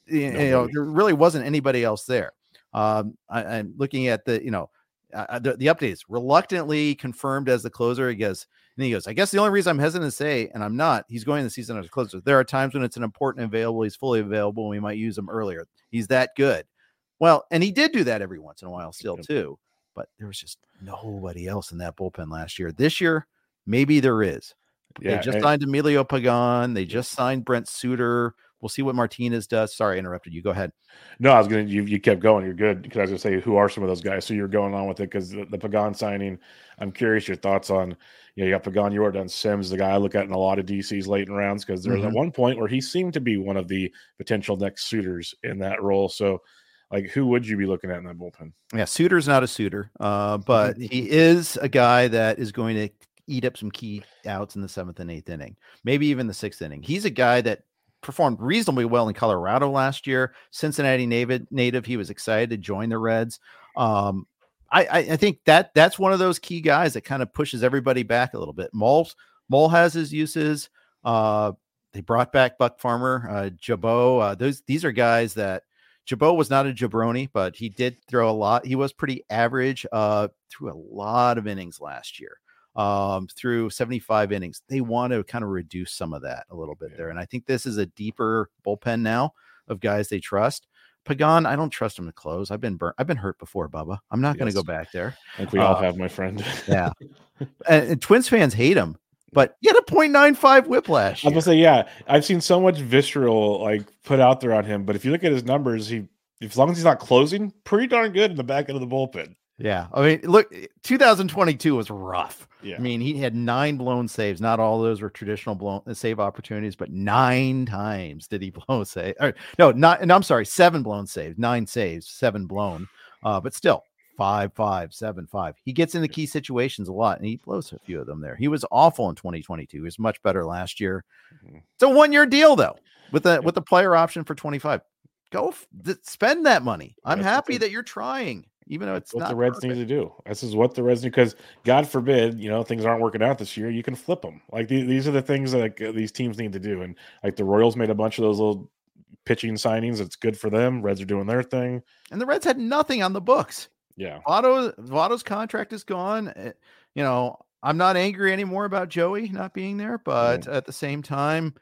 you know, there really wasn't anybody else there. Um, I, I'm looking at the, you know, uh, the, the updates reluctantly confirmed as the closer. He goes, and he goes, I guess the only reason I'm hesitant to say, and I'm not, he's going the season as a closer. There are times when it's an important and available. He's fully available. And we might use him earlier. He's that good. Well, and he did do that every once in a while still too, but there was just nobody else in that bullpen last year. This year, maybe there is. Yeah, they just and, signed Emilio Pagan. They just signed Brent Suter. We'll see what Martinez does. Sorry, I interrupted you. Go ahead. No, I was going to, you, you kept going. You're good. Because I was going to say, who are some of those guys? So you're going on with it because the, the Pagan signing, I'm curious your thoughts on, you know, you got Pagan, Jordan Sims, the guy I look at in a lot of D Cs late in rounds because there's mm-hmm. at one point where he seemed to be one of the potential next suitors in that role. So, like, who would you be looking at in that bullpen? Yeah, Suter's not a suitor, uh, but he is a guy that is going to eat up some key outs in the seventh and eighth inning, maybe even the sixth inning. He's a guy that performed reasonably well in Colorado last year. Cincinnati native, native. He was excited to join the Reds. Um, I, I, I think that that's one of those key guys that kind of pushes everybody back a little bit. Mole, Mole has his uses. Uh, they brought back Buck Farmer, uh, Jabot. Uh, those these are guys that Jabot was not a jabroni, but he did throw a lot. He was pretty average uh, through a lot of innings last year. Um, through seventy-five innings. They want to kind of reduce some of that a little bit yeah. there. And I think this is a deeper bullpen now of guys they trust. Pagan, I don't trust him to close. I've been burnt. I've been hurt before, Bubba. I'm not yes. going to go back there. I think we uh, all have, my friend. yeah. And, and Twins fans hate him, but he had a point nine five whiplash. I was going to say, yeah, I've seen so much visceral like put out there on him, but if you look at his numbers, he, as long as he's not closing, pretty darn good in the back end of the bullpen. Yeah. I mean, look, two thousand twenty-two was rough. Yeah. I mean, he had nine blown saves. Not all of those were traditional blown save opportunities, but nine times did he blow a save. Or, no, not, and I'm sorry, seven blown saves, nine saves, seven blown. Uh, but still, five, five, seven, five. He gets into key situations a lot, and he blows a few of them there. He was awful in twenty twenty-two. He was much better last year. Mm-hmm. It's a one-year deal, though, with the, with the player option for twenty-five. Go f- th- spend that money. I'm That's happy that you're trying. Even though it's That's what not the Reds perfect. need to do. This is what the Reds need, because God forbid, you know, things aren't working out this year. You can flip them. Like these, these are the things that like, these teams need to do. And like the Royals made a bunch of those little pitching signings. It's good for them. Reds are doing their thing. And the Reds had nothing on the books. Yeah. Votto, Votto's contract is gone. You know, I'm not angry anymore about Joey not being there, but yeah. at the same time,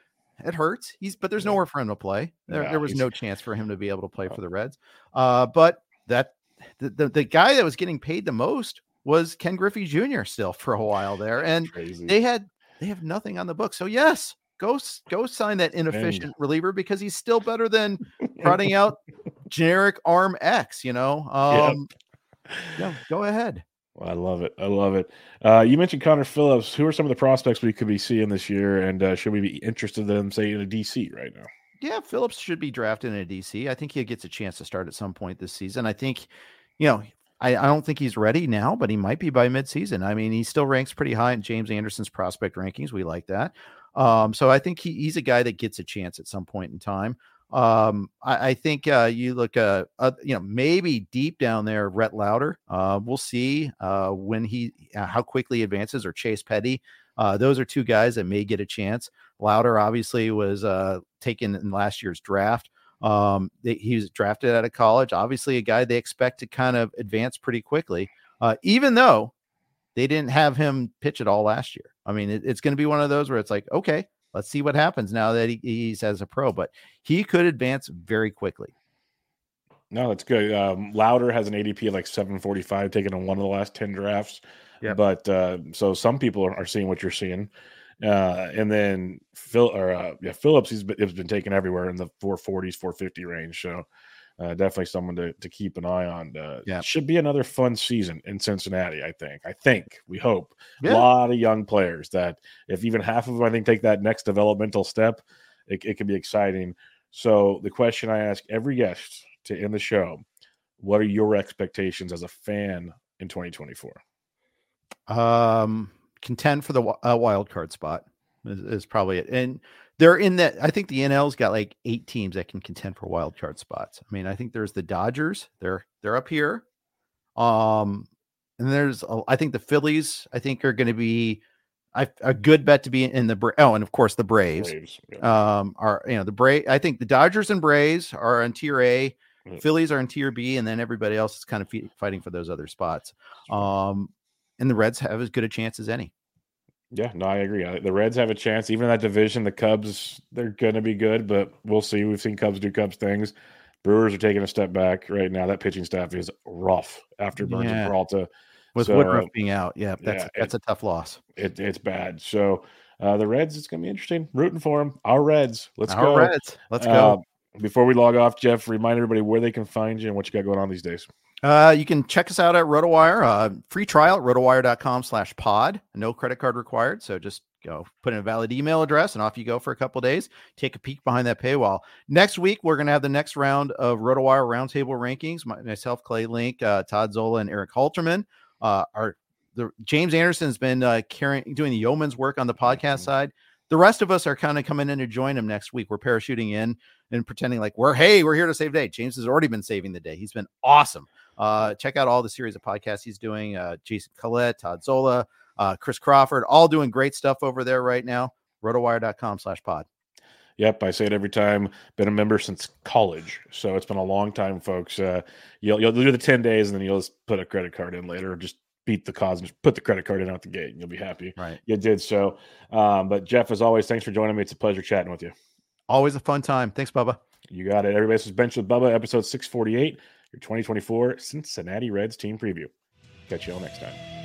it hurts. He's, but there's nowhere for him to play. There, yeah, there was no chance for him to be able to play oh. for the Reds. Uh, but that, The, the the guy that was getting paid the most was Ken Griffey Junior still for a while there, and Crazy. they had they have nothing on the book. So yes, go go sign that inefficient Dang. reliever because he's still better than trotting out generic arm X. You know, um, yep. yeah, go ahead. Well, I love it. I love it. Uh, you mentioned Connor Phillips. Who are some of the prospects we could be seeing this year, and uh, should we be interested in them, say, in a D C right now? Yeah, Phillips should be drafted in a D C. I think he gets a chance to start at some point this season. I think, you know, I, I don't think he's ready now, but he might be by midseason. I mean, he still ranks pretty high in James Anderson's prospect rankings. We like that. Um, so I think he, he's a guy that gets a chance at some point in time. Um, I, I think uh, you look, uh, uh, you know, maybe deep down there, Rhett Lauder. Uh, we'll see uh, when he, uh, how quickly he advances, or Chase Petty. Uh, those are two guys that may get a chance. Lauder obviously was uh, taken in last year's draft. Um, they, he was drafted out of college. Obviously, a guy they expect to kind of advance pretty quickly, uh, even though they didn't have him pitch at all last year. I mean, it, it's going to be one of those where it's like, okay, let's see what happens now that he, he's as a pro. But he could advance very quickly. No, that's good. Um, Lauder has an A D P of like seven forty-five, taken in one of the last ten drafts. Yep. But uh, so some people are, are seeing what you're seeing. Uh, and then Phil or uh, yeah, Phillips, he's been, has been taken everywhere in the four forties, four fifty range. So uh, definitely someone to, to keep an eye on. Uh, yeah. Should be another fun season in Cincinnati, I think. I think, we hope. Yeah. A lot of young players that if even half of them, I think, take that next developmental step, it, it can be exciting. So the question I ask every guest to end the show, what are your expectations as a fan in twenty twenty-four? Um, contend for the uh, wild card spot is, is probably it. And they're in that. I think the N L's got like eight teams that can contend for wild card spots. I mean, I think there's the Dodgers. They're, they're up here. Um, and there's, I think the Phillies, I think are going to be I, a good bet to be in the Bra- oh, and of course the Braves, Braves yeah. um, are you know the Bra- I think the Dodgers and Braves are in tier A, Mhm. Phillies are in tier B, and then everybody else is kind of f- fighting for those other spots. Um, and the Reds have as good a chance as any. Yeah, no, I agree. I, the Reds have a chance. Even in that division, the Cubs, they're going to be good, but we'll see. We've seen Cubs do Cubs things. Brewers are taking a step back right now. That pitching staff is rough after Burns and Yeah. Peralta. With So, Woodruff uh, being out. Yeah, that's yeah, that's it, a tough loss. It, it's bad. So uh, the Reds, it's going to be interesting. Rooting for them. Our Reds. Let's Our go. Reds. Let's Uh, go. Before we log off, Jeff, remind everybody where they can find you and what you got going on these days. Uh, you can check us out at RotoWire. Uh, free trial at rotowire.com slash pod. No credit card required. So just go put in a valid email address and off you go for a couple of days. Take a peek behind that paywall. Next week, we're going to have the next round of RotoWire Roundtable Rankings. My, myself, Clay Link, uh, Todd Zola, and Eric Halterman. Uh, our the James Anderson has been uh, carrying doing the yeoman's work on the podcast mm-hmm. side. The rest of us are kind of coming in to join him next week. We're parachuting in and pretending like we're, hey, we're here to save the day. James has already been saving the day. He's been awesome. Uh, check out all the series of podcasts he's doing. Uh, Jason Collette, Todd Zola, uh, Chris Crawford, all doing great stuff over there right now. rotowire.com slash pod. Yep, I say it every time. Been a member since college, so it's been a long time, folks. Uh, you'll you'll do the ten days, and then you'll just put a credit card in later, or just beat the cause and just put the credit card in out the gate, and you'll be happy. Right, you did so. Um, but Jeff, as always, thanks for joining me. It's a pleasure chatting with you. Always a fun time. Thanks, Bubba. You got it. Everybody, this is Bench with Bubba, episode six forty-eight, your twenty twenty-four Cincinnati Reds team preview. Catch you all next time.